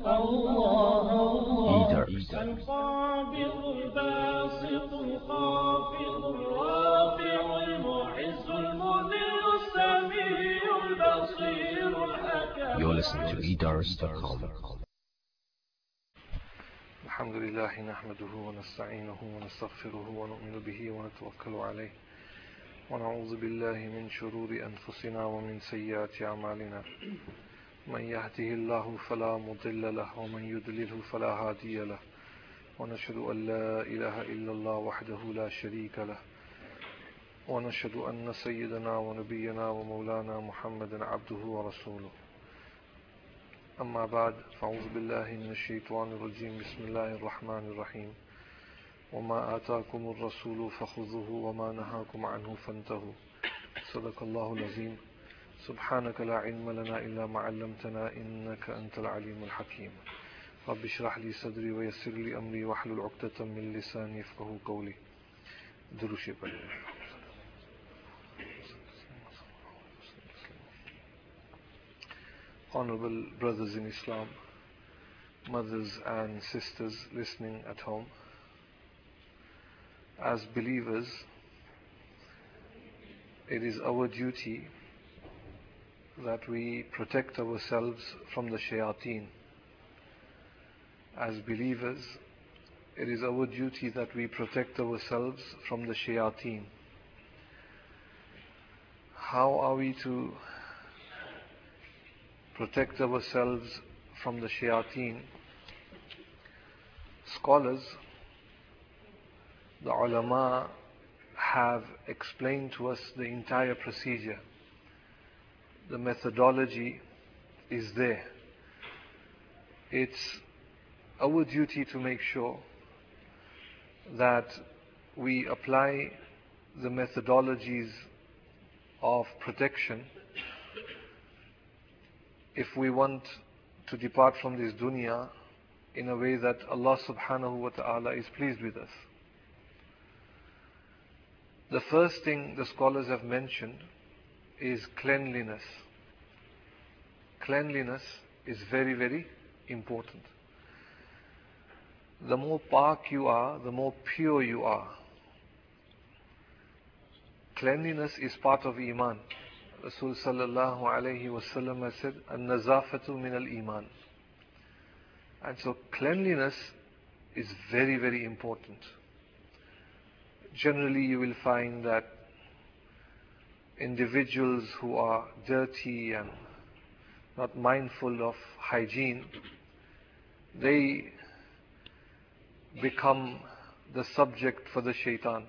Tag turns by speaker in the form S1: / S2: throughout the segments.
S1: الله الله
S2: Eaters.
S1: القابض الباسط الخافض الرافع المعز المذل السميع البصير الحكم.
S2: You're listening to eaters.com.
S3: الحمد لله نحمده ونستعينه ونستغفره ونؤمن به ونتوكل عليه ونعوذ بالله من شرور أنفسنا ومن سيئات أعمالنا من يهده الله فلا مضل له ومن يضلله فلا هادي له ونشهد أن لا إله إلا الله وحده لا شريك له ونشهد أن سيدنا ونبينا ومولانا محمدا عبده ورسوله أما بعد فأعوذ بالله من الشيطان الرجيم بسم الله الرحمن الرحيم وما آتاكم الرسول فخذوه وما نهاكم عنه فانتهوا صدق الله العظيم سبحانك لا علم لنا إلا ما علمتنا إنك أنت العليم الحكيم رب اشرح لي صدري ويسر لي أمري واحلل عقدة من لساني يفقهوا قولي دروشي بني. Honorable brothers in Islam, mothers and sisters listening at home, as believers, it is our duty that we protect ourselves from the shayateen. As believers, it is our duty that we protect ourselves from the shayateen. How are we to protect ourselves from the shayateen? Scholars, the ulama, have explained to us the entire procedure. The methodology is there. It's our duty to make sure that we apply the methodologies of protection if we want to depart from this dunya in a way that Allah subhanahu wa ta'ala is pleased with us. The first thing the scholars have mentioned is cleanliness. Cleanliness is very, very important. The more pak you are, the more pure you are. Cleanliness is part of Iman. Rasul sallallahu alayhi wa sallam has said, "An-nazafatu min al-iman." And so cleanliness is very, very important. Generally you will find that individuals who are dirty and not mindful of hygiene, they become the subject for the shaitan.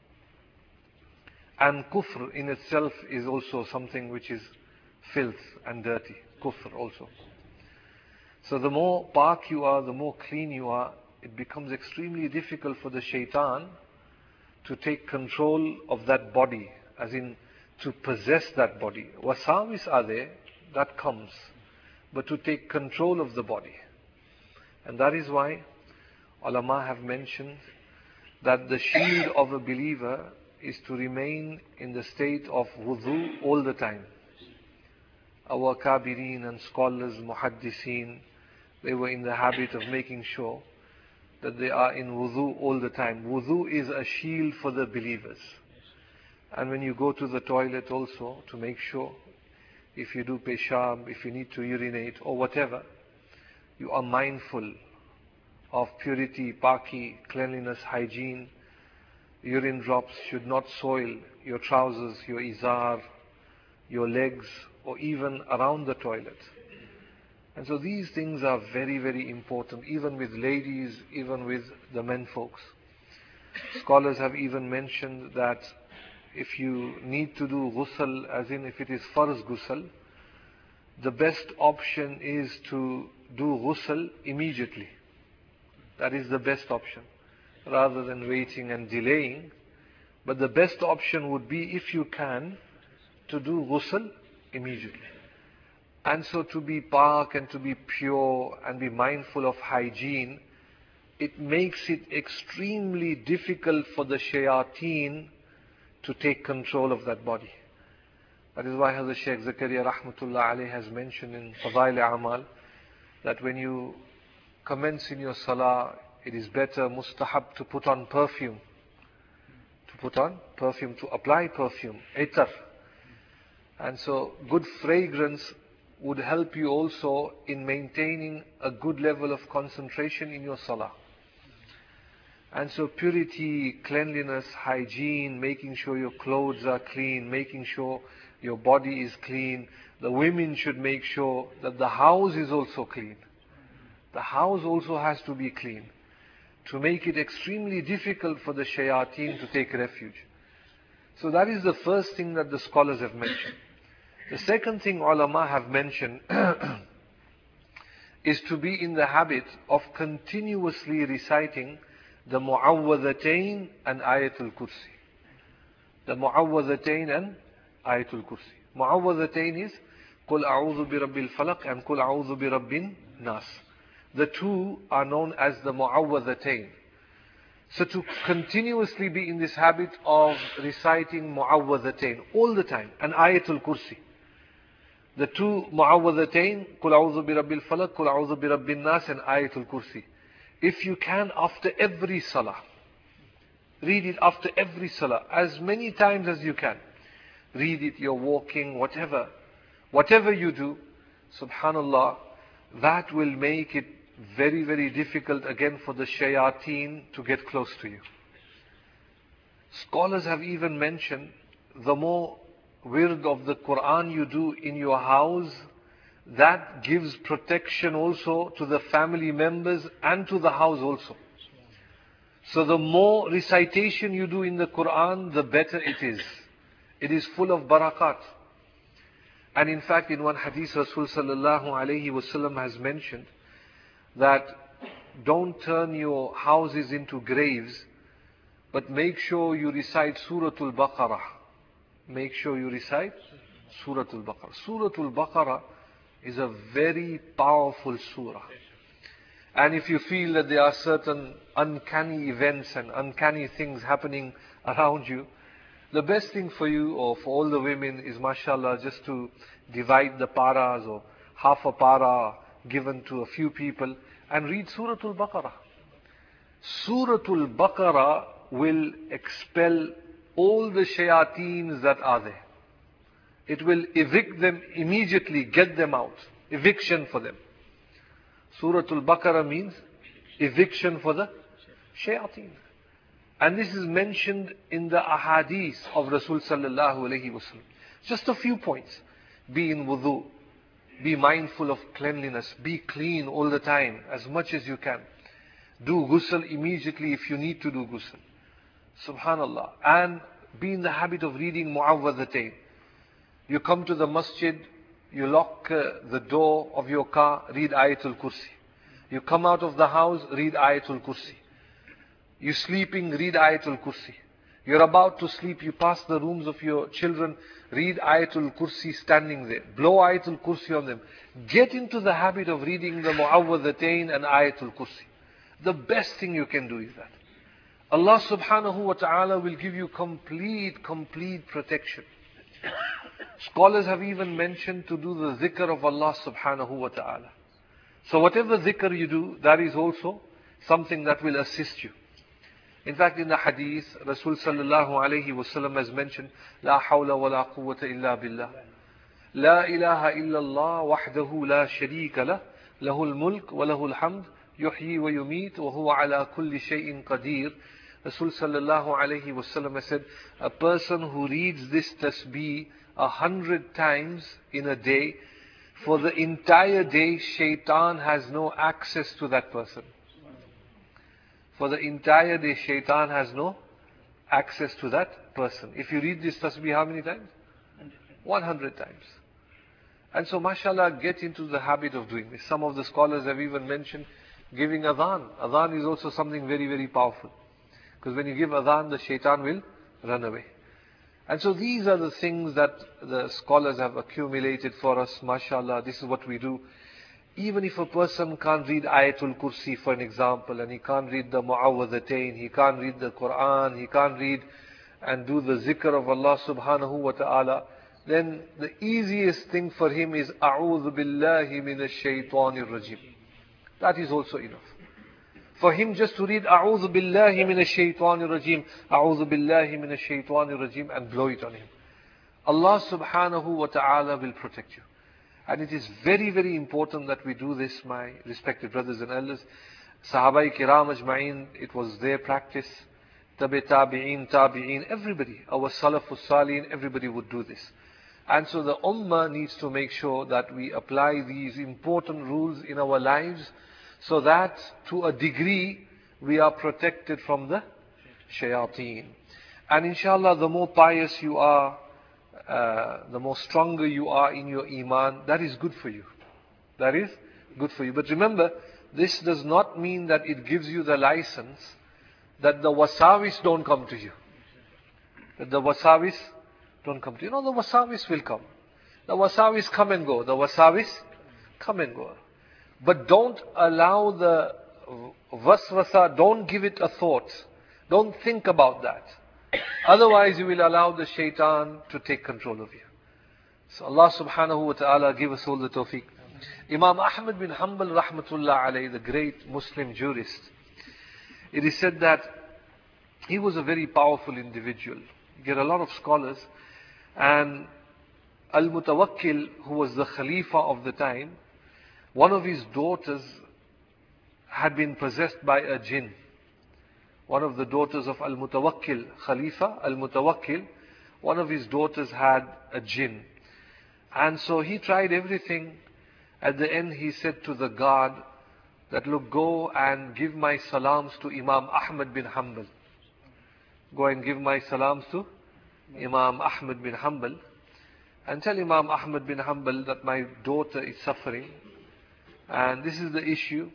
S3: And kufr in itself is also something which is filth and dirty. Kufr also. So the more pak you are, the more clean you are, it becomes extremely difficult for the shaitan to take control of that body, as in to possess that body. Wasawis are there, that comes, but to take control of the body. And that is why ulama have mentioned that the shield of a believer is to remain in the state of wudu all the time. Our kabirin and scholars, muhaddiseen, they were in the habit of making sure that they are in wudu all the time. Wudu is a shield for the believers. And when you go to the toilet also, to make sure, if you do peshab, if you need to urinate or whatever, you are mindful of purity, paki, cleanliness, hygiene. Urine drops should not soil your trousers, your izar, your legs, or even around the toilet. And so these things are very, very important, even with ladies, even with the men folks. Scholars have even mentioned that if you need to do ghusl, as in if it is farz ghusl, the best option is to do ghusl immediately. That is the best option, rather than waiting and delaying. But the best option would be, if you can, to do ghusl immediately. And so to be pak and to be pure and be mindful of hygiene, it makes it extremely difficult for the shayateen to take control of that body. That is why Hazrat Shaykh Zakaria rahmatullah alayhi has mentioned in Fadail Amal that when you commence in your salah, it is better, mustahab, to put on perfume. To apply perfume, itar. And so good fragrance would help you also in maintaining a good level of concentration in your salah. And so purity, cleanliness, hygiene, making sure your clothes are clean, making sure your body is clean. The women should make sure that the house is also clean. The house also has to be clean, to make it extremely difficult for the shayateen to take refuge. So that is the first thing that the scholars have mentioned. The second thing ulama have mentioned is to be in the habit of continuously reciting the Mu'awwadhatayn and Ayatul Kursi. The Mu'awwadhatayn and Ayatul Kursi. Mu'awwadhatayn is Qul a'udhu bi rabbil falaq and Qul a'udhu bi rabbin nas. The two are known as the Mu'awwadhatayn. So to continuously be in this habit of reciting Mu'awwadhatayn all the time, and Ayatul Kursi. The two Mu'awwadhatayn, Qul a'udhu bi rabbil falaq, Qul a'udhu bi rabbin nas and Ayatul Kursi. If you can, after every salah, read it after every salah, as many times as you can. Read it, you're walking, whatever. Whatever you do, subhanallah, that will make it very, very difficult again for the shayateen to get close to you. Scholars have even mentioned, the more wird of the Quran you do in your house, that gives protection also to the family members and to the house also. So the more recitation you do in the Quran, the better it is. It is full of barakat. And in fact, in one hadith, Rasul sallallahu alayhi wasallam has mentioned that don't turn your houses into graves, but make sure you recite Suratul Baqarah. Make sure you recite Suratul Baqarah. Suratul Baqarah is a very powerful surah. And if you feel that there are certain uncanny events and uncanny things happening around you, the best thing for you or for all the women is, mashallah, just to divide the paras or half a para given to a few people and read Suratul Baqarah. Suratul Baqarah will expel all the shayateens that are there. It will evict them immediately, get them out. Eviction for them. Suratul Baqarah means eviction for the shayateen. And this is mentioned in the ahadith of Rasul sallallahu alayhi wasallam. Just a few points. Be in wudu. Be mindful of cleanliness. Be clean all the time, as much as you can. Do ghusl immediately if you need to do ghusl. Subhanallah. And be in the habit of reading Mu'awwadhatayn. You come to the masjid, you lock the door of your car, read Ayatul Kursi. You come out of the house, read Ayatul Kursi. You're sleeping, read Ayatul Kursi. You're about to sleep, you pass the rooms of your children, read Ayatul Kursi standing there. Blow Ayatul Kursi on them. Get into the habit of reading the Mu'awwadhatayn and Ayatul Kursi. The best thing you can do is that. Allah subhanahu wa ta'ala will give you complete protection. Scholars have even mentioned to do the zikr of Allah subhanahu wa ta'ala. So whatever zikr you do, that is also something that will assist you. In fact, in the hadith, Rasul sallallahu alayhi wasallam has mentioned, La hawla wa la quwwata illa billah. La ilaha illallah wahdahu la sharika lah. Lahul mulk wa lahul hamd. Yuhyi wa yumit wa huwa ala kulli shay'in qadir. Rasul sallallahu alayhi wasallam has said, a person who reads this tasbih 100 times in a day, for the entire day, shaitan has no access to that person. For the entire day, shaitan has no access to that person. If you read this tasbih how many times? 100 times. And so, mashallah, get into the habit of doing this. Some of the scholars have even mentioned giving adhan. Adhan is also something very, very powerful. Because when you give adhan, the shaitan will run away. And so these are the things that the scholars have accumulated for us, mashallah. This is what we do. Even if a person can't read Ayatul Kursi, for an example, and he can't read the Mu'awwadhatayn, he can't read the Quran, he can't read and do the zikr of Allah subhanahu wa ta'ala, then the easiest thing for him is A'udhu billahi minash shaitanir rajim. That is also enough. For him just to read A'udhu Billahi Minash Shaitanir Rajim, A'udhu Billahi Minash Shaitanir Rajim, and blow it on him. Allah subhanahu wa ta'ala will protect you. And it is very, very important that we do this, my respected brothers and elders. Sahaba Kiram Ajma'in, it was their practice. Tabi'een, everybody, our Salafus Saleen, everybody would do this. And so the Ummah needs to make sure that we apply these important rules in our lives, so that to a degree we are protected from the shayateen. And inshallah, the more pious you are, the more stronger you are in your iman, that is good for you. That is good for you. But remember, this does not mean that it gives you the license that the wasawis don't come to you. That the wasawis don't come to you. No, the wasawis will come. The wasawis come and go. The wasawis come and go. But don't allow the waswasa, don't give it a thought. Don't think about that. Otherwise you will allow the shaitan to take control of you. So Allah subhanahu wa ta'ala give us all the tawfiq. Imam Ahmad bin Hanbal rahmatullah alayhi, the great Muslim jurist, it is said that he was a very powerful individual. You get a lot of scholars, and Al-Mutawakkil, who was the Khalifa of the time, one of his daughters had been possessed by a jinn. One of the daughters of Al-Mutawakkil, Khalifa Al-Mutawakkil, one of his daughters had a jinn. And so he tried everything. At the end he said to the guard that, look, go and give my salams to Imam Ahmad bin Hanbal. Go and give my salams to Imam Ahmad bin Hanbal. And tell Imam Ahmad bin Hanbal that my daughter is suffering. And this is the issue.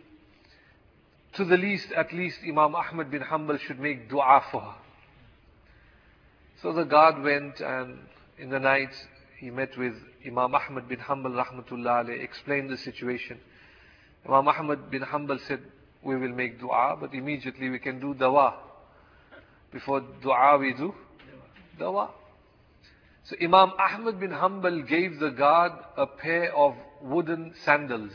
S3: To the least, at least Imam Ahmad bin Hanbal should make dua for her. So the guard went, and in the night he met with Imam Ahmad bin Hanbal rahmatullah alayhi, explained the situation. Imam Ahmad bin Hanbal said, we will make dua, but immediately we can do dawa. Before dua we do dawa. So Imam Ahmad bin Hanbal gave the guard a pair of wooden sandals.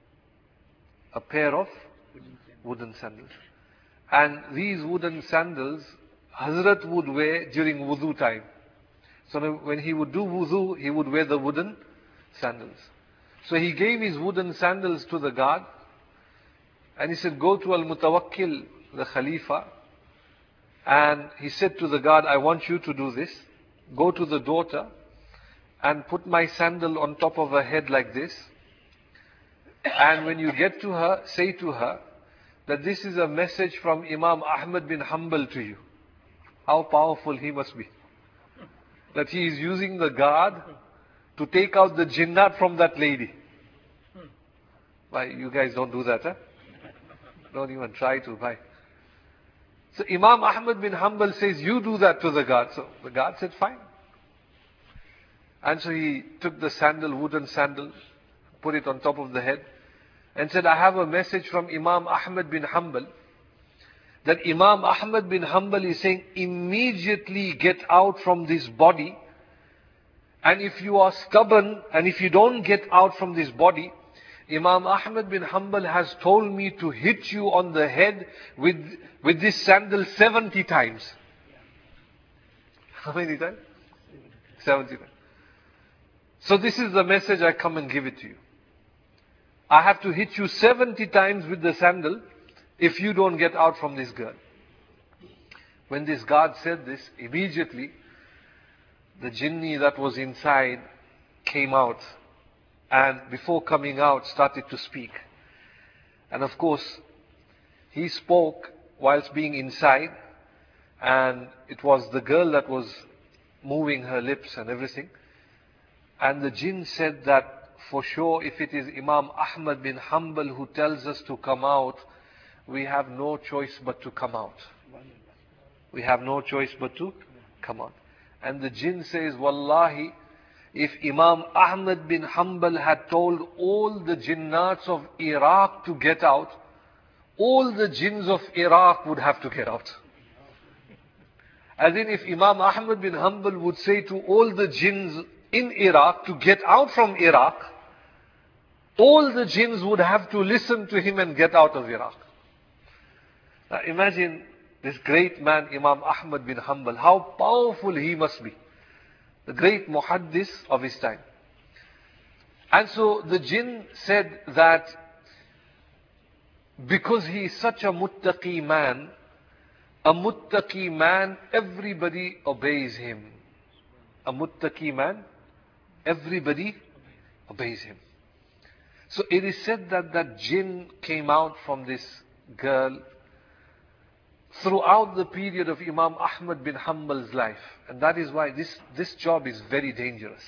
S3: A pair of wooden sandals. And these wooden sandals Hazrat would wear during wudu time. So when he would do wudu, he would wear the wooden sandals. So he gave his wooden sandals to the guard, and he said, go to Al-Mutawakkil, the Khalifa, and he said to the guard, I want you to do this. Go to the daughter and put my sandal on top of her head like this. And when you get to her, say to her that this is a message from Imam Ahmad bin Hanbal to you. How powerful he must be. That he is using the guard to take out the jinnat from that lady. Why, you guys don't do that, huh? Don't even try to, why? So Imam Ahmad bin Hanbal says, you do that to the guard. So the guard said, fine. And so he took the sandal, wooden sandal, put it on top of the head, and said, I have a message from Imam Ahmad bin Hanbal, that Imam Ahmad bin Hanbal is saying, immediately get out from this body, and if you are stubborn, and if you don't get out from this body, Imam Ahmad bin Hanbal has told me to hit you on the head with this sandal 70 times. How many times? 70 times. So this is the message, I come and give it to you. I have to hit you 70 times with the sandal if you don't get out from this girl. When this guard said this, immediately the jinni that was inside came out, and before coming out started to speak. And of course, he spoke whilst being inside, and it was the girl that was moving her lips and everything. And the jinn said that, for sure, if it is Imam Ahmad bin Hanbal who tells us to come out, we have no choice but to come out. We have no choice but to come out. And the jinn says, Wallahi, if Imam Ahmad bin Hanbal had told all the jinnats of Iraq to get out, all the jinns of Iraq would have to get out. As in, if Imam Ahmad bin Hanbal would say to all the jinns in Iraq to get out from Iraq, all the jinns would have to listen to him and get out of Iraq. Now imagine this great man, Imam Ahmad bin Hanbal, how powerful he must be. The great muhaddis of his time. And so the jinn said that because he is such a muttaqi man, everybody obeys him. A muttaqi man, everybody obeys him. So it is said that that jinn came out from this girl throughout the period of Imam Ahmad bin Hanbal's life. And that is why this job is very dangerous.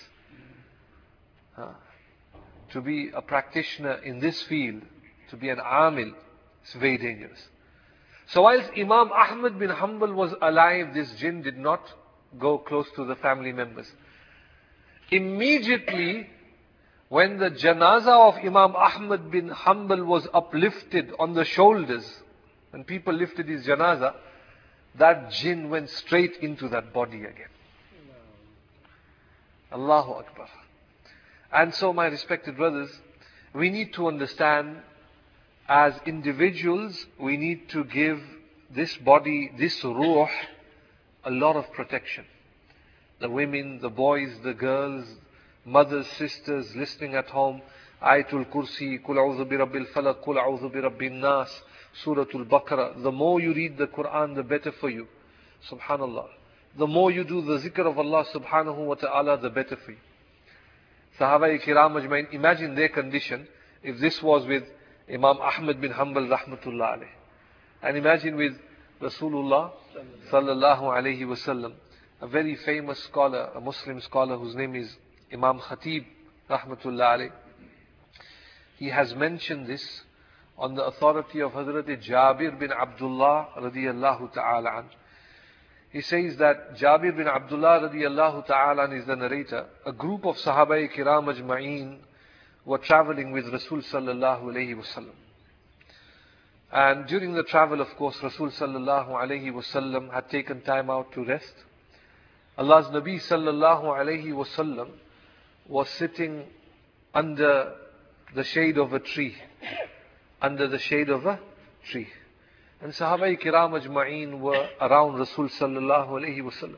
S3: To be a practitioner in this field, to be an amil, it's very dangerous. So whilst Imam Ahmad bin Hanbal was alive, this jinn did not go close to the family members. Immediately, when the janazah of Imam Ahmad bin Hanbal was uplifted on the shoulders, when people lifted his janazah, that jinn went straight into that body again. Allahu Akbar. And so, my respected brothers, we need to understand, as individuals, we need to give this body, this ruh, a lot of protection. The women, the boys, the girls, mothers, sisters, listening at home, Ayatul Kursi, Kul A'udhu bi Rabbil Falaq, Kul A'udhu bi Rabbin Nas, Suratul Baqarah. The more you read the Quran, the better for you. Subhanallah. The more you do the zikr of Allah subhanahu wa ta'ala, the better for you. Sahaba-i Kiram Ajmain, imagine their condition if this was with Imam Ahmad bin Hanbal rahmatullah alayh. And imagine with Rasulullah sallallahu alayhi wasallam, a very famous scholar, a Muslim scholar whose name is Imam Khatib rahmatullah alayh. He has mentioned this on the authority of Hazrat Jabir bin Abdullah radiyallahu ta'ala an. He says that Jabir bin Abdullah radiyallahu ta'ala is the narrator. A group of Sahaba-i Kiram Ajma'een were traveling with Rasul sallallahu alayhi wasallam. And during the travel, of course, Rasul sallallahu alayhi wasallam had taken time out to rest. Allah's Nabi sallallahu alayhi wasallam was sitting under the shade of a tree. Under the shade of a tree. And Sahaba-i Kiram Ajma'een were around Rasul sallallahu alayhi wasallam.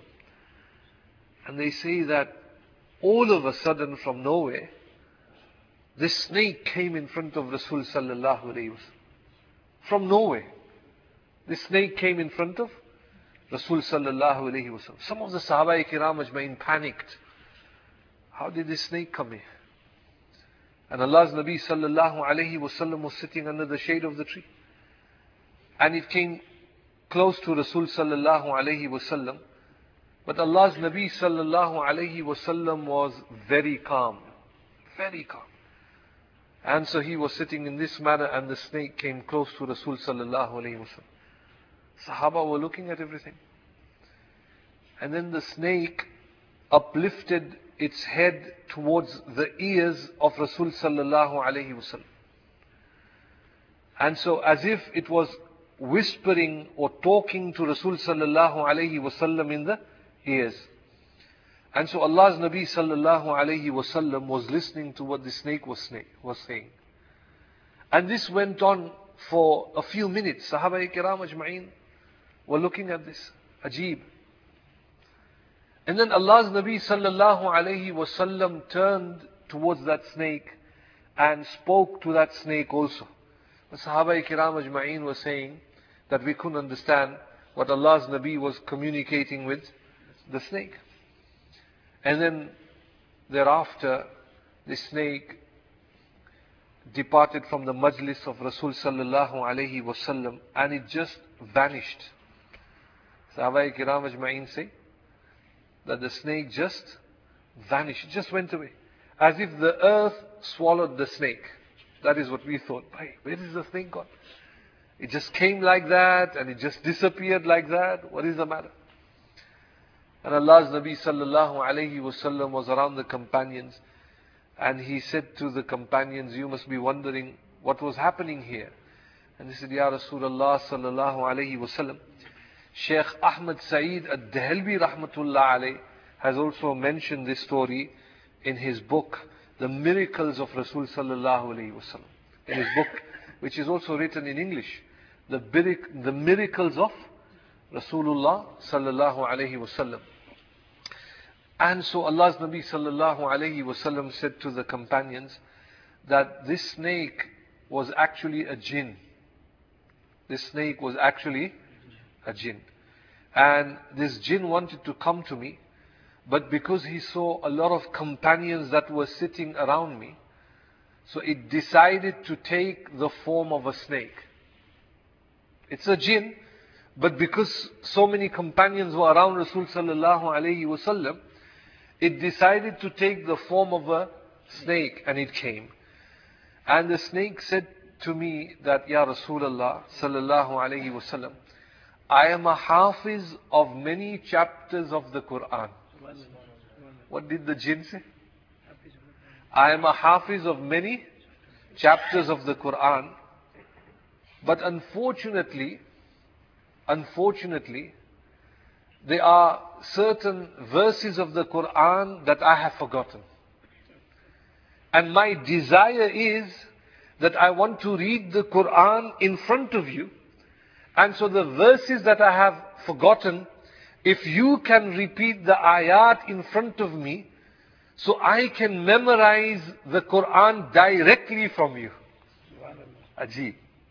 S3: And they say that all of a sudden from nowhere, this snake came in front of Rasul sallallahu alayhi wasallam. From nowhere. This snake came in front of Rasul sallallahu alayhi wasallam. Some of the Sahaba-i Kiram Ajma'een panicked. How did this snake come here? And Allah's Nabi sallallahu alayhi wasallam was sitting under the shade of the tree. And it came close to Rasul sallallahu alayhi wasallam. But Allah's Nabi sallallahu alayhi wasallam was very calm. Very calm. And so he was sitting in this manner and the snake came close to Rasul sallallahu alayhi wasallam. Sahaba were looking at everything. And then the snake uplifted its head towards the ears of Rasul sallallahu alayhi wasallam. And so as if it was whispering or talking to Rasul sallallahu alayhi wasallam in the ears. And so Allah's Nabi sallallahu alayhi wasallam was listening to what the snake was saying. And this went on for a few minutes. Sahaba-i Kiram Ajma'een were looking at this. Ajib. And then Allah's Nabi sallallahu alayhi wasallam turned towards that snake and spoke to that snake also. The Sahaba-i Kiram Ajma'een were saying that we couldn't understand what Allah's Nabi was communicating with the snake. And then thereafter, the snake departed from the majlis of Rasul sallallahu alayhi wasallam and it just vanished. Sahaba-i Kiram Ajma'een say that the snake just vanished, it just went away. As if the earth swallowed the snake. That is what we thought. Where is the snake gone? It just came like that and it just disappeared like that. What is the matter? And Allah's Nabi sallallahu alayhi wasallam was around the companions and he said to the companions, you must be wondering what was happening here. And they said, Ya Rasulullah sallallahu alayhi wasallam. Shaykh Ahmad Saeed Ad-Dahelbi rahmatullah alayh has also mentioned this story in his book the miracles of Rasul sallallahu alayhi wasallam. In his book, which is also written in English, the miracles of Rasulullah sallallahu alayhi wasallam. And so Allah's Nabi sallallahu alayhi wasallam said to the companions that this snake was actually a jinn. This snake was actually a jinn. And this jinn wanted to come to me, but because he saw a lot of companions that were sitting around me, so it decided to take the form of a snake. It's a jinn, but because so many companions were around Rasul sallallahu alayhi wasallam, it decided to take the form of a snake, and it came. And the snake said to me that, Ya Rasulullah sallallahu alayhi wasallam, I am a hafiz of many chapters of the Quran. What did the jinn say? I am a hafiz of many chapters of the Quran, but unfortunately, there are certain verses of the Quran that I have forgotten. And my desire is that I want to read the Quran in front of you. And so the verses that I have forgotten, if you can repeat the ayat in front of me, so I can memorize the Quran directly from you. Ajib.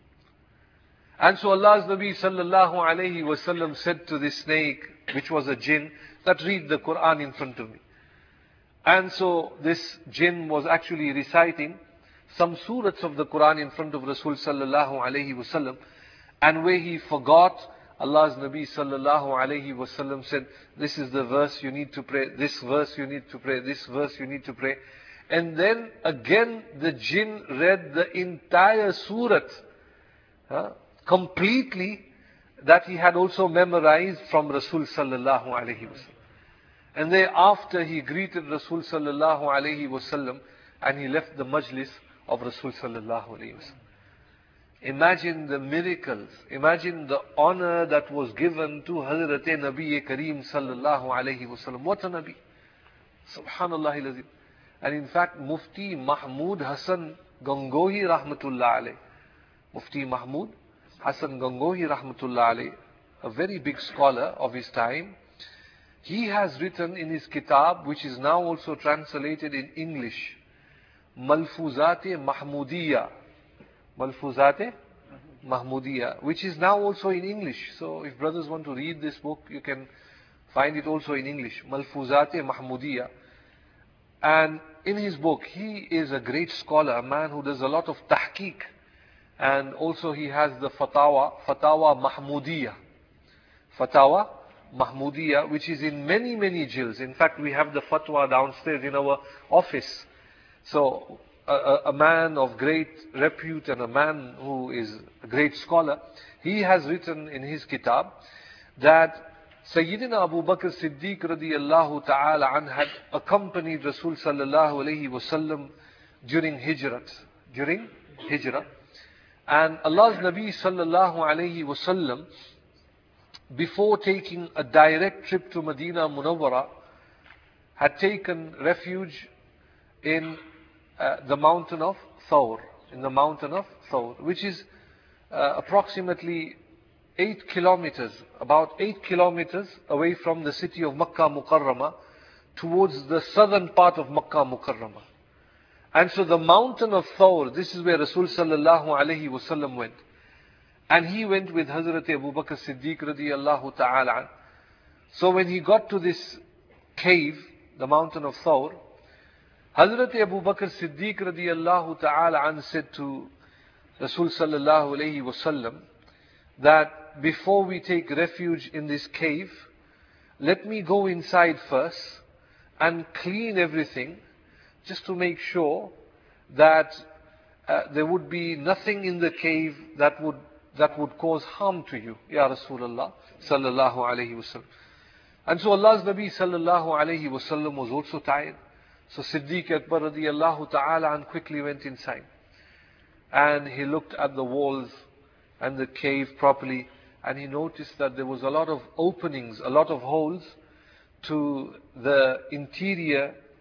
S3: And so Allah's Nabi sallallahu alayhi wasallam said to this snake, which was a jinn, that read the Quran in front of me. And so this jinn was actually reciting some surahs of the Quran in front of Rasul sallallahu alayhi wasallam. And where he forgot, Allah's Nabi sallallahu alayhi wasallam said, this is the verse you need to pray, this verse you need to pray, this verse you need to pray. And then again the jinn read the entire surah completely, that he had also memorized from Rasul sallallahu alayhi wasallam. And thereafter he greeted Rasul sallallahu alayhi wasallam, and he left the majlis of Rasul sallallahu alayhi wasallam. Imagine the miracles, imagine the honor that was given to Hazrat Nabi Kareem sallallahu alayhi wasallam. What a Nabi! Subhanallah al-Azim. And in fact, Mufti Mahmud Hassan Gangohi rahmatullah alayh, Mufti Mahmud Hassan Gangohi rahmatullah alayh, a very big scholar of his time, he has written in his kitab, which is now also translated in English, Malfuzat-e Mahmudiyya. Malfuzat-e Mahmudiyya, which is now also in English. So if brothers want to read this book, you can find it also in English. Malfuzat-e Mahmudiyya. And in his book, he is a great scholar, a man who does a lot of tahqiq. And also he has the Fatawa Mahmudiyya. Fatawa Mahmudiyya, which is in many, many jilds. In fact, we have the fatwa downstairs in our office. So, a man of great repute and a man who is a great scholar, he has written in his kitab that Sayyidina Abu Bakr Siddiq radiyallahu ta'ala an had accompanied Rasul sallallahu alayhi wasallam during Hijrah. And Allah's Nabi sallallahu alayhi wasallam, before taking a direct trip to Medina Munawwara, had taken refuge in the mountain of Thawr, which is approximately 8 kilometers, about 8 kilometers away from the city of Makkah Mukarramah, towards the southern part of Makkah Mukarramah. And so the mountain of Thawr, this is where Rasul sallallahu alayhi wasallam went. And he went with Hazrat Abu Bakr Siddiq radiyallahu ta'ala. So when he got to this cave, the mountain of Thawr, Hazrat Abu Bakr Siddiq radiyallahu ta'ala said to Rasul sallallahu alayhi wasallam that before we take refuge in this cave, let me go inside first and clean everything, just to make sure that there would be nothing in the cave that would cause harm to you, Ya Rasulullah sallallahu alayhi wasallam. And so Allah's Nabi sallallahu alayhi wasallam was also tired. So Siddiq Akbar radiyallahu ta'ala quickly went inside. And he looked at the walls and the cave properly, and he noticed that there was a lot of openings, a lot of holes to the interior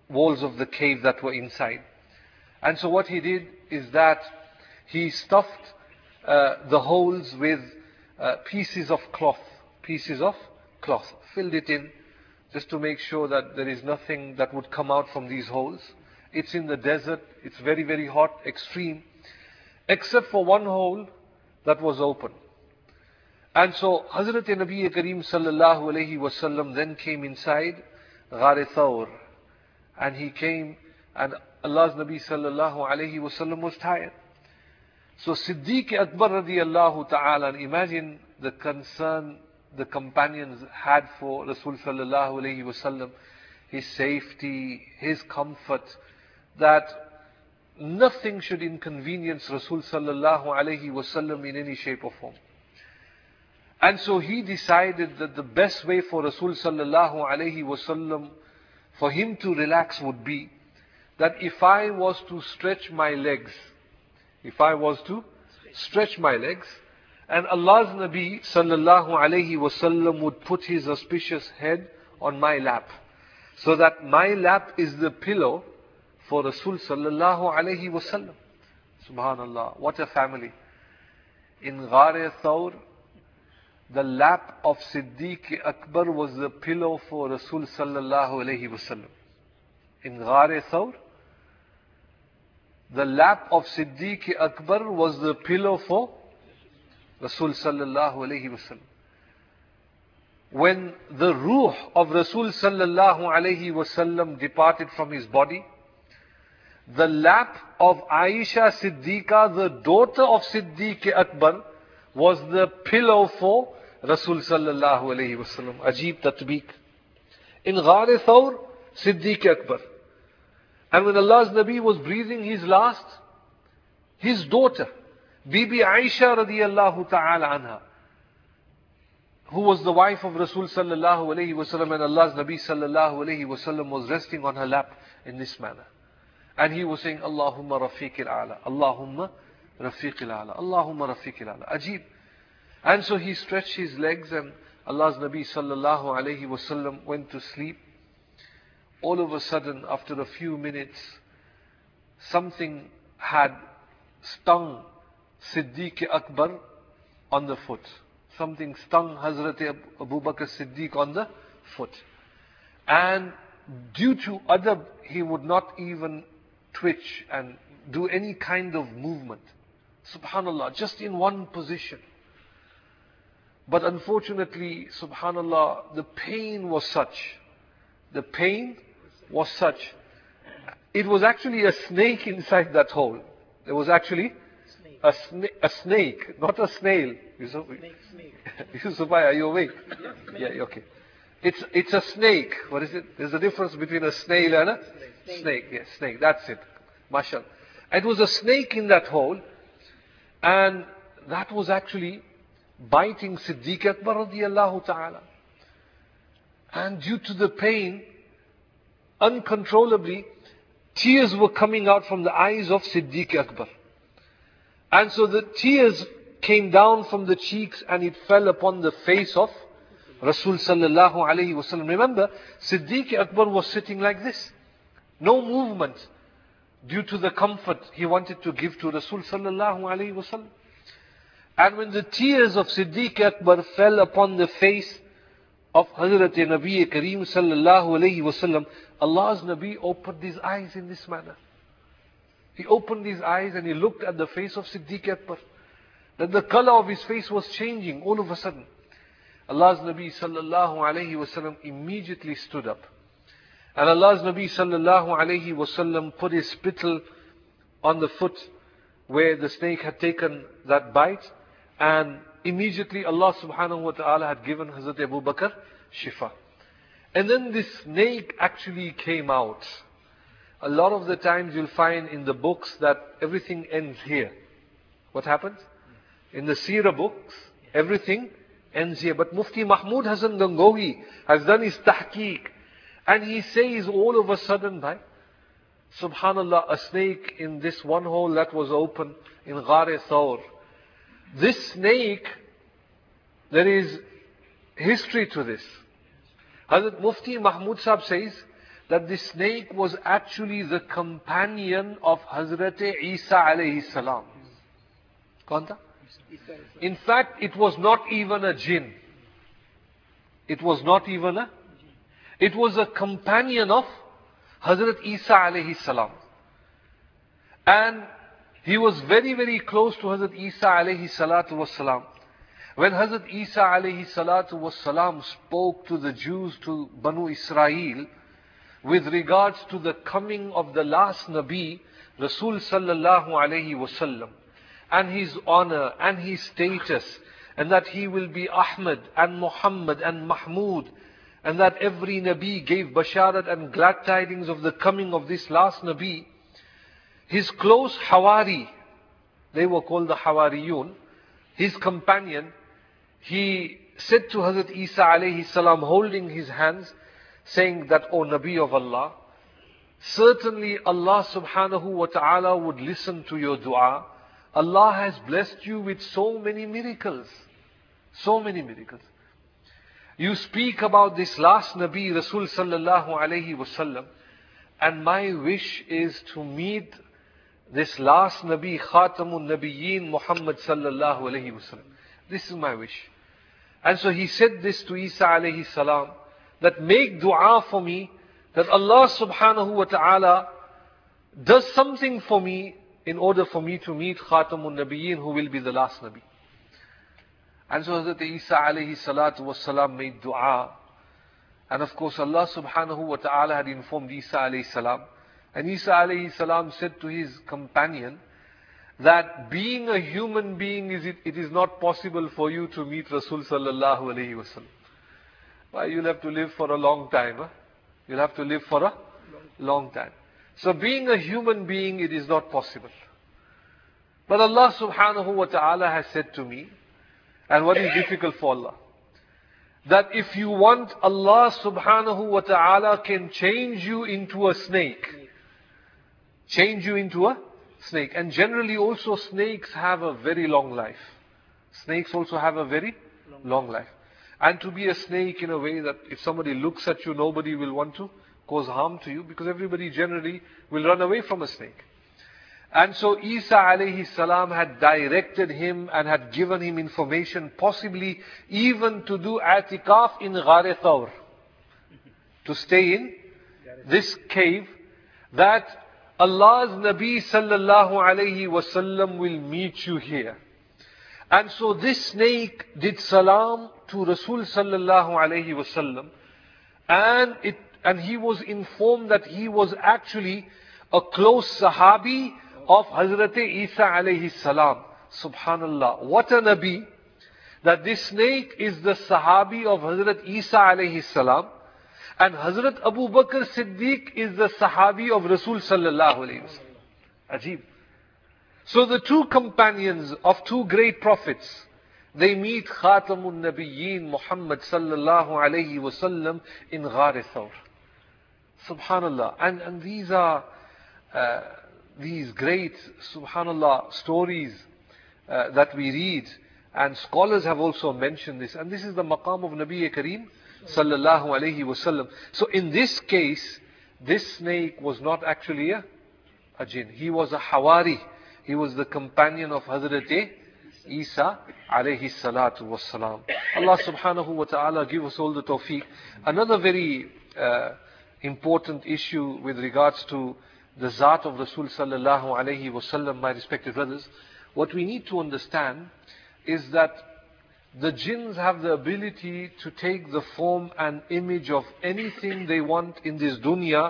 S3: walls of the cave that were inside. And so what he did is that he stuffed the holes with pieces of cloth, filled it in just to make sure that there is nothing that would come out from these holes. It's in the desert, it's very, very hot, extreme, except for one hole that was open. And so Hazrat Nabi Kareem sallallahu alayhi wasallam then came inside Ghar Thawr, and he came, and Allah's Nabi sallallahu alayhi wasallam was tired. So Siddiq Akbar radiyallahu ta'ala, imagine the concern the companions had for Rasul sallallahu alayhi wasallam, his safety, his comfort, that nothing should inconvenience Rasul sallallahu alayhi wasallam in any shape or form. And so he decided that the best way for Rasul sallallahu alayhi wasallam, for him to relax, would be that if I was to stretch my legs, and Allah's Nabi sallallahu alayhi wasallam would put his auspicious head on my lap, so that my lap is the pillow for Rasul sallallahu alayhi wasallam. Subhanallah, what a family. In Ghar Thawr, the lap of Siddiq Akbar was the pillow for Rasul sallallahu alayhi wasallam. In Ghar Thawr, the lap of Siddiq Akbar was the pillow for Rasul sallallahu alayhi wasallam. When the ruh of Rasul sallallahu alayhi wasallam departed from his body, the lap of Aisha Siddiqa, the daughter of Siddiq Akbar, was the pillow for Rasul sallallahu alayhi wasallam. Ajib tatbiq. In Ghar Thawr, Siddiq Akbar. And when Allah's Nabi was breathing his last, his daughter, Bibi Aisha radiyallahu ta'ala anha, who was the wife of Rasul sallallahu alayhi wasallam, and Allah's Nabi sallallahu alayhi wasallam was resting on her lap in this manner. And he was saying, Allahumma rafiq al-a'la, Allahumma rafiq al-a'la, Allahumma rafiq al-a'la. Ajib. And so he stretched his legs, and Allah's Nabi sallallahu alayhi wasallam went to sleep. All of a sudden, after a few minutes, something had stung Siddiq Akbar on the foot. Something stung Hazrat Abu Bakr Siddiq on the foot. And due to adab, he would not even twitch and do any kind of movement. Subhanallah, just in one position. But unfortunately, subhanallah, the pain was such. It was actually a snake inside that hole. There was actually a snake, not a snail. Yusuf, are you awake? Yeah, okay. It's a snake. What is it? There's a difference between a snail and a snake. Yes, snake. That's it. Mashallah. It was a snake in that hole, and that was actually biting Siddiq Akbar radiyallahu ta'ala. And due to the pain, uncontrollably, tears were coming out from the eyes of Siddiq Akbar. And so the tears came down from the cheeks and it fell upon the face of Rasul sallallahu alayhi wasallam. Remember, Siddiq Akbar was sitting like this. No movement, due to the comfort he wanted to give to Rasul sallallahu alayhi wasallam. And when the tears of Siddiq Akbar fell upon the face of Hazrat Nabi Kareem sallallahu alayhi wasallam, Allah's Nabi opened his eyes in this manner. He opened his eyes and he looked at the face of Siddiq Akbar. Then the color of his face was changing all of a sudden. Allah's Nabi sallallahu alayhi wasallam immediately stood up. And Allah's Nabi sallallahu alayhi wasallam put his spittle on the foot where the snake had taken that bite. And immediately Allah subhanahu wa ta'ala had given Hazrat Abu Bakr shifa. And then this snake actually came out. A lot of the times you'll find in the books that everything ends here. What happens? In the Seerah books, everything ends here. But Mufti Mahmud Hasan Gangohi has done his tahqiq. And he says all of a sudden, subhanallah, a snake in this one hole that was open in Ghar Thawr. This snake, there is history to this. Hazrat Mufti Mahmud Sahib says that this snake was actually the companion of Hazrat Isa alayhi salam. Kaun tha? In fact, it was not even a jinn. It was not even a... It was a companion of Hazrat Isa alayhi salam. And he was very, very close to Hazrat Isa alayhi salatu wassalam. When Hazrat Isa alayhi salatu wassalam spoke to the Jews, to Banu Israel, with regards to the coming of the last Nabi, Rasul sallallahu alayhi wasallam, and his honor and his status, and that he will be Ahmad and Muhammad and Mahmud, and that every Nabi gave basharat and glad tidings of the coming of this last Nabi, his close Hawari, they were called the Hawariyun, his companion, he said to Hazrat Isa alayhi salam, holding his hands, saying that, O Nabi of Allah, certainly Allah subhanahu wa ta'ala would listen to your dua. Allah has blessed you with so many miracles. So many miracles. You speak about this last Nabi, Rasul sallallahu alayhi wasallam, and my wish is to meet this last Nabi, Khatamun Nabiyyin, Muhammad sallallahu alayhi wasallam. This is my wish. And so he said this to Isa alayhi salam, that make dua for me, that Allah subhanahu wa ta'ala does something for me in order for me to meet Khatamun Nabiyyin, who will be the last Nabi. And so Hazrat Isa alayhi salatu wassalam made dua. And of course Allah subhanahu wa ta'ala had informed Isa alayhi salam. And Isa alayhi salam said to his companion that being a human being, it is not possible for you to meet Rasul sallallahu alayhi wasallam. Why? You'll have to live for a long time. Huh? You'll have to live for a long time. So being a human being, it is not possible. But Allah subhanahu wa ta'ala has said to me, and what is difficult for Allah, that if you want, Allah subhanahu wa ta'ala can change you into a snake. Change you into a snake. And generally also snakes have a very long life. Snakes also have a very long life. And to be a snake in a way that if somebody looks at you, nobody will want to cause harm to you, because everybody generally will run away from a snake. And so Isa alayhi salam had directed him and had given him information, possibly even to do i'tikaf in Ghar Thawr, to stay in this cave, that Allah's Nabi sallallahu alayhi wasallam will meet you here. And so this snake did salam to Rasul sallallahu alayhi wasallam, and he was informed that he was actually a close sahabi of Hazrat Isa alayhi salam. Subhanallah. What a Nabi, that this snake is the sahabi of Hazrat Isa alayhi salam, and Hazrat Abu Bakr Siddiq is the sahabi of Rasul sallallahu alayhi wasallam. Ajib. So the two companions of two great prophets, they meet Khatamun Nabiyyin Muhammad sallallahu alayhi wasallam in Ghar Thawr. Subhanallah. And these are these great, subhanallah, stories that we read. And scholars have also mentioned this. And this is the maqam of Nabi Kareem sallallahu alayhi wasallam. So in this case, this snake was not actually a jinn. He was a Hawari. He was the companion of Hazrat Isa alayhi salatu wassalam. Allah subhanahu wa ta'ala give us all the tawfiq. Another very important issue with regards to the Zat of Rasul sallallahu alayhi wasallam, my respected brothers, what we need to understand is that the jinns have the ability to take the form and image of anything they want in this dunya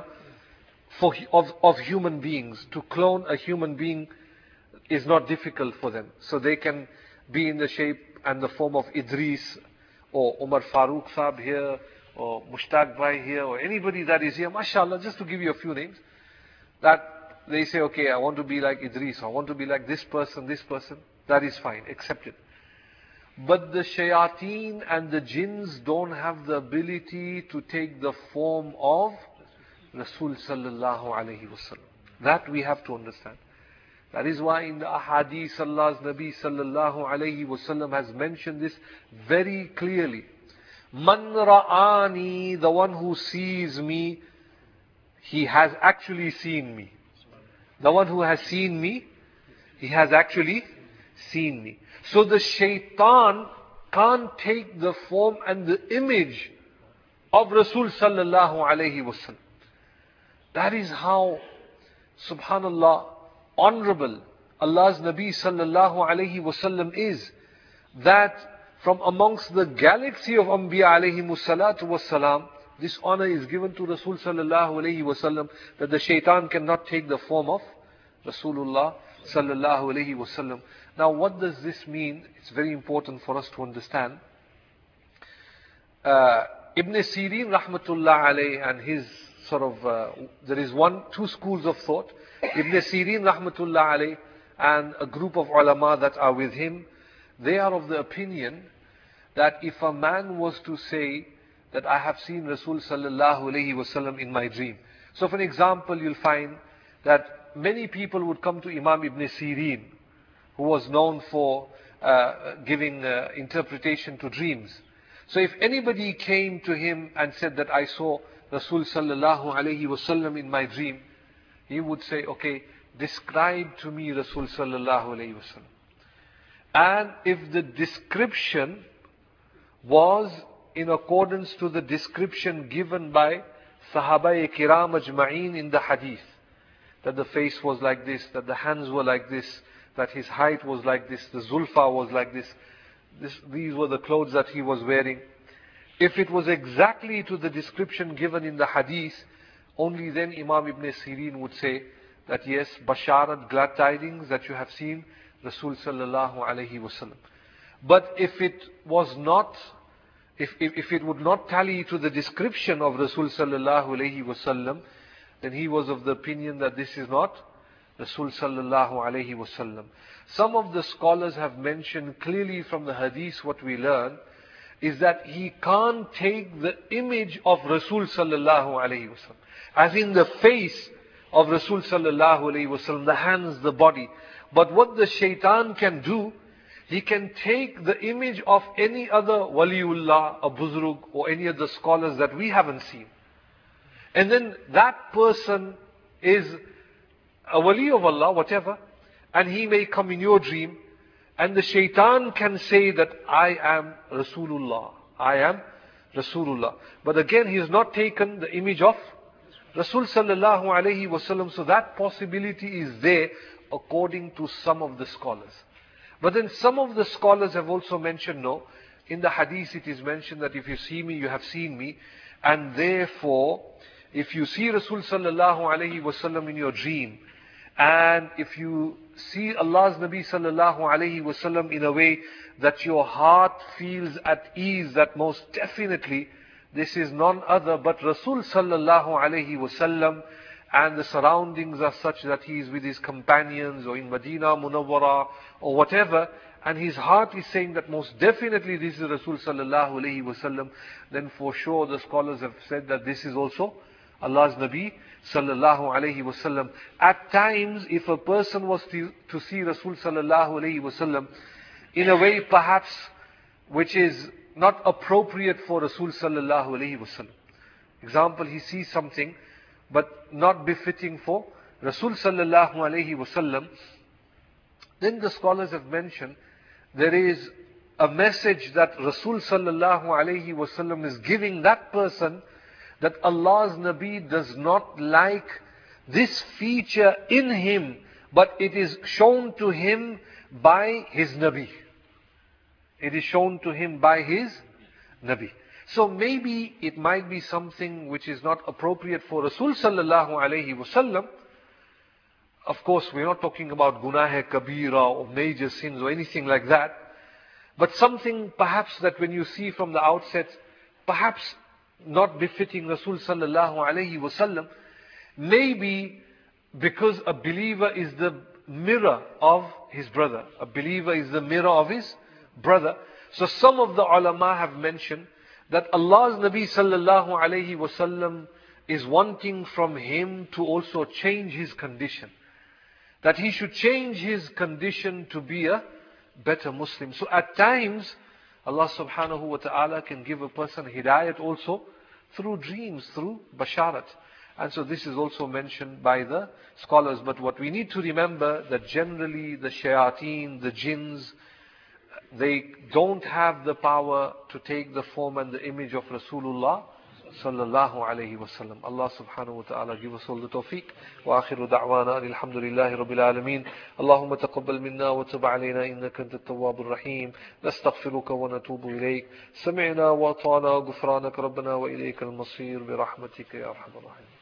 S3: of human beings. To clone a human being is not difficult for them. So they can be in the shape and the form of Idris, or Umar Farooq Saab here, or Mushtaq Bhai here, or anybody that is here, mashallah, just to give you a few names, that they say, okay, I want to be like Idris, I want to be like this person, that is fine, accepted. But the shayateen and the jinns don't have the ability to take the form of Rasul sallallahu alayhi wasallam. That we have to understand. That is why in the ahadith, Allah's Nabi sallallahu alayhi wasallam has mentioned this very clearly. Man ra'ani, the one who sees me, he has actually seen me. The one who has seen me, he has actually seen me. So the shaitan can't take the form and the image of Rasul sallallahu alayhi wasallam. That is how, subhanallah, honorable Allah's Nabi sallallahu alayhi wasallam is. That from amongst the galaxy of Anbiya alayhimu salatu wasalam, this honor is given to Rasul sallallahu alayhi wasallam, that the shaitan cannot take the form of Rasulullah sallallahu alayhi wasallam. Now what does this mean? It's very important for us to understand. Ibn Sirin rahmatullah alayhi and his sort of, there is two schools of thought. Ibn Sirin rahmatullah alayhi and a group of ulama that are with him, they are of the opinion that if a man was to say that I have seen Rasul sallallahu alayhi wasallam in my dream. So for an example, you'll find that many people would come to Imam Ibn Sirin, who was known for giving interpretation to dreams. So if anybody came to him and said that I saw Rasul sallallahu alayhi wasallam in my dream, he would say, okay, describe to me Rasul sallallahu alayhi wasallam. And if the description was in accordance to the description given by Sahaba-i Kiram Ajma'een in the hadith, that the face was like this, that the hands were like this, that his height was like this, the zulfa was like this, these were the clothes that he was wearing. If it was exactly to the description given in the hadith, only then Imam Ibn Sirin would say that yes, basharat, glad tidings that you have seen Rasul sallallahu alayhi wasallam. But if it was not, if it would not tally to the description of Rasul sallallahu alayhi wasallam, then he was of the opinion that this is not Rasul sallallahu alayhi wasallam. Some of the scholars have mentioned clearly from the hadith what we learn is that he can't take the image of Rasul sallallahu alayhi wasallam, as in the face of Rasul sallallahu alayhi wasallam, the hands, the body. But what the shaitan can do, he can take the image of any other waliullah, a buzrug, or any of the scholars that we haven't seen. And then that person is a wali of Allah, whatever, and he may come in your dream, and the shaitan can say that I am Rasulullah, I am Rasulullah. But again, he has not taken the image of Rasul sallallahu alayhi wasallam, so that possibility is there according to some of the scholars. But then some of the scholars have also mentioned, no, in the hadith it is mentioned that if you see me, you have seen me, and therefore, if you see Rasul sallallahu alayhi wasallam in your dream, and if you see Allah's Nabi sallallahu alayhi wasallam in a way that your heart feels at ease, that most definitely this is none other but Rasul sallallahu alayhi wasallam, and the surroundings are such that he is with his companions or in Medina Munawwara or whatever, and his heart is saying that most definitely this is Rasul sallallahu alayhi wasallam, then for sure the scholars have said that this is also Allah's Nabi sallallahu alayhi wasallam. At times, if a person was to see Rasul sallallahu alayhi wasallam in a way perhaps which is not appropriate for Rasul sallallahu alayhi wasallam. Example, he sees something but not befitting for Rasul sallallahu alayhi wasallam, then the scholars have mentioned there is a message that Rasul sallallahu alayhi wasallam is giving that person, that Allah's Nabi does not like this feature in him, but it is shown to him by his Nabi. It is shown to him by his Nabi. So maybe it might be something which is not appropriate for Rasul sallallahu alayhi wasallam. Of course, we're not talking about gunah-e-kabira or major sins or anything like that. But something perhaps that when you see from the outset, perhaps not befitting Rasul sallallahu alayhi wasallam, maybe because a believer is the mirror of his brother. A believer is the mirror of his brother. So some of the ulama have mentioned that Allah's Nabi sallallahu alayhi wasallam is wanting from him to also change his condition. That he should change his condition to be a better Muslim. So at times, Allah subhanahu wa ta'ala can give a person hidayat also through dreams, through basharat. And so this is also mentioned by the scholars. But what we need to remember, that generally the shayateen, the jinns, they don't have the power to take the form and the image of Rasulullah sallallahu alayhi wa sallam. Allah subhanahu wa ta'ala give us all the tawfiq. Wa akhiru da'wana alhamdulillahi rabbil alameen. Allahumma taqabbal minna wa tub alayna innaka antat tawwabur rahim. Nastaghfiruka wa natubu ilayk. Sami'na wa ata'na ghufranaka rabbana wa ilayka al-masir bi rahmatika ya arhamar rahim.